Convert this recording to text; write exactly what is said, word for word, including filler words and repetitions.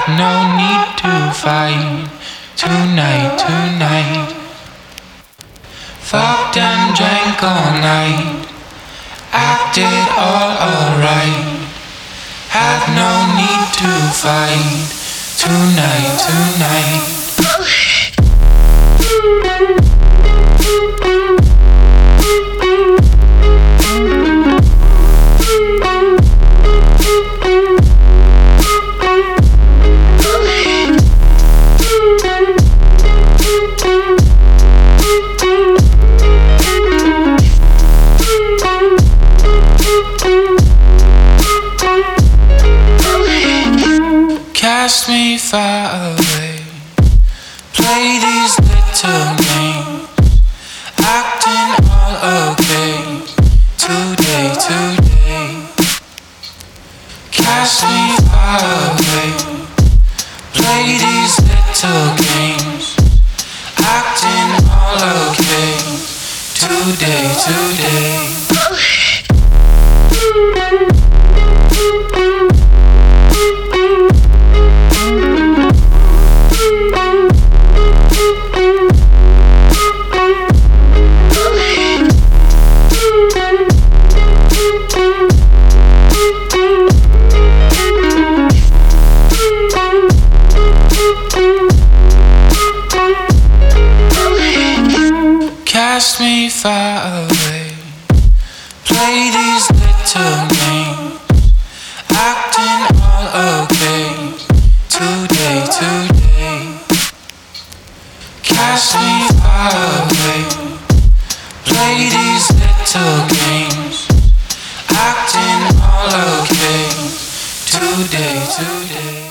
had no need to fight. Tonight, tonight. Fucked and drank all night. Acted all alright. Had no need to fight. Tonight, tonight. Cast me far away. Play these little games. Acting all okay. Today, today. Cast me far away. Play these little games. Acting all okay. Today, today. Cast me far away. Play these little games. Acting all okay. Today, today. Cast me far away. Play these little games. Acting all okay. Today, today.